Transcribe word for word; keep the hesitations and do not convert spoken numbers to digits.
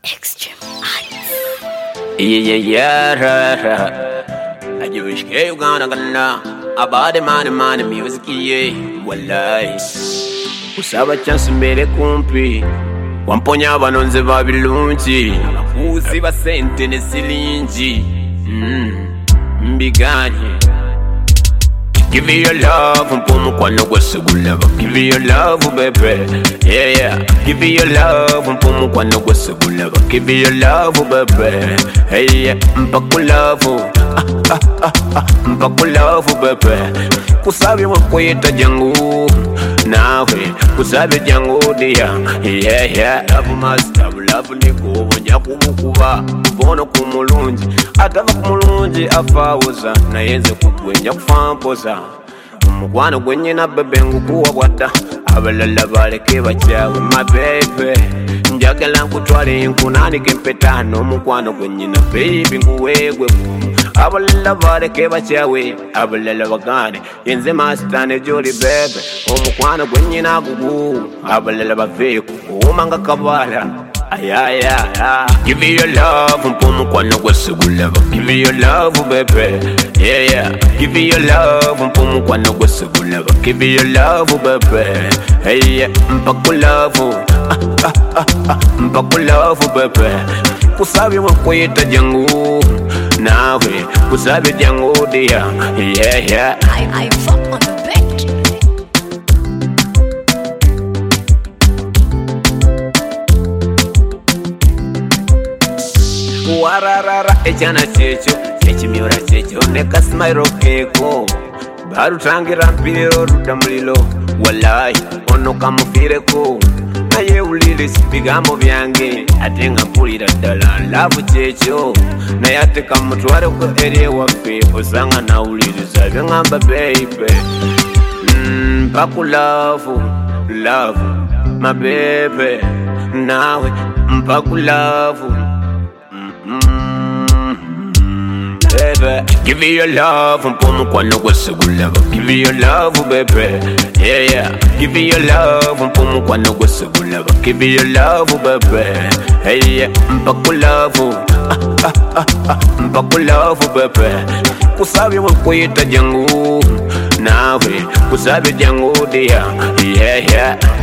Extreme Arts. Yeah, yeah, yeah. I just wish you gonna gonna about the money, money, music, yeah. Wallahi. Usaba chance mbele kumpi. Wamponya banonze babilungi. Abakuzi basente ne silingi. Mm. Mbiganye. Give me your love, mpumu kwa no gwesugulaba. Give me your love, baby. Yeah, yeah. Give me your love, mpumu kwa no gwesugulaba. Give me your love, baby. Hey, yeah. Mpaku love. Ah, ah, ah, ah. Mpaku love, baby. Kusabi wakweta jangu. Nawe, kusabi jangu dia. Yeah, yeah. Love must have love niko. Wanja kumukuba. Bono kumulunji. Atava kumulunji afawuza. Na yenze kutwenja kufampoza. Mugwana gwenye na bebe ngukuwa wata. Abalala baleke bachawe my baby. Njagala nkutwale nkunani kempetano. Mugwana gwenye na baby nguwegwe. Abalala baleke bachawe. Abalala bagane yenze mastane joli bebe. Omugwana gwenye na gugu. Abalala baveku umanga kabala. Ay, ay, ay, ay. Give me your love, mpumu kwa no gwesugulaba. Give me your love, baby. Yeah, yeah. Give me your love, mpumu kwa no gwesugulaba. Give me your love, baby. Hey, yeah. Mpaku love. Ah, ah, ah, ah. Mpaku love, baby. Kusabi wakweta jangu. Nawe, kusabi jangu dia. Yeah, yeah. I, I fuck on the beat. Wararara echana checho echimiora checho neka smile keko baru tangira mpiro rudamlilo wallahi ono kamufireko naye ulile sipigambo byange atenga mpulira ddala love checho naye ateka mutware ko ere wafe osanga na uliriza byangamba baby mm, mpaku love love my baby nawe mpaku love. Baby, give me your love, mpumu kwa no gwesugulaba. Give me your love, baby. Yeah, yeah. Give me your love, mpumu kwa no gwesugulaba. Give me your love, baby. Hey, yeah. Mpaku love. Ah, ah, ah, ah. Mpaku love, baby. Kusabi wakweta jangu. Nawe, kusabi jangu dia. Yeah, yeah.